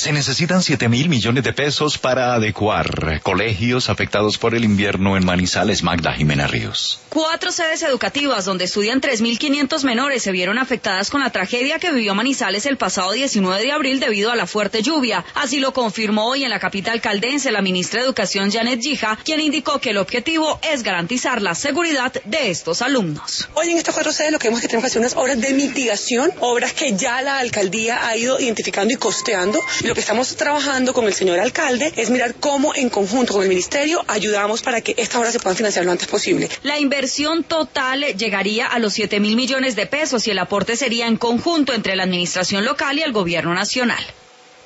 Se necesitan 7.000 millones de pesos para adecuar colegios afectados por el invierno en Manizales. Magda Jimena Ríos. 4 sedes educativas donde estudian 3.500 menores se vieron afectadas con la tragedia que vivió Manizales el pasado 19 de abril debido a la fuerte lluvia. Así lo confirmó hoy en la capital caldense la ministra de Educación Janet Gija, quien indicó que el objetivo es garantizar la seguridad de estos alumnos. Hoy en estas 4 sedes lo que vemos es que tenemos que hacer unas obras de mitigación, obras que ya la alcaldía ha ido identificando y costeando. Lo que estamos trabajando con el señor alcalde es mirar cómo en conjunto con el ministerio ayudamos para que estas obras se puedan financiar lo antes posible. La inversión total llegaría a los 7.000 millones de pesos y el aporte sería en conjunto entre la administración local y el gobierno nacional.